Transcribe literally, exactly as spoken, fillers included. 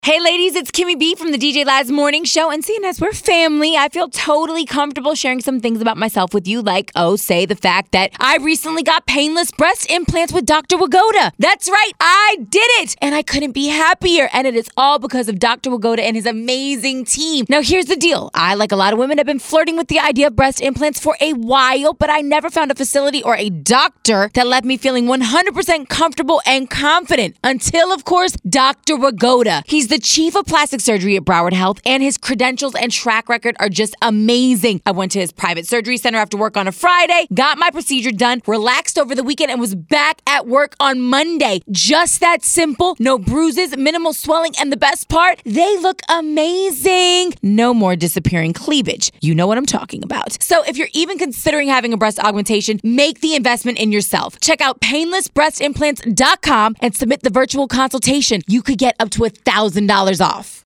Hey ladies, it's Kimmy B from the D J Laz Morning Show, and seeing as we're family, I feel totally comfortable sharing some things about myself with you, like, oh, say the fact that I recently got painless breast implants with Doctor Wagoda. That's right, I did it, and I couldn't be happier, and it is all because of Doctor Wagoda and his amazing team. Now, here's the deal. I, like a lot of women, have been flirting with the idea of breast implants for a while, but I never found a facility or a doctor that left me feeling one hundred percent comfortable and confident, until, of course, Doctor Wagoda. He's the chief of plastic surgery at Broward Health, and his credentials and track record are just amazing. I went to his private surgery center after work on a Friday, got my procedure done, relaxed over the weekend, and was back at work on Monday. Just that simple. No bruises, minimal swelling, and the best part, they look amazing. No more disappearing cleavage. You know what I'm talking about. So if you're even considering having a breast augmentation, make the investment in yourself. Check out painless breast implants dot com and submit the virtual consultation. You could get up to a thousand dollars off.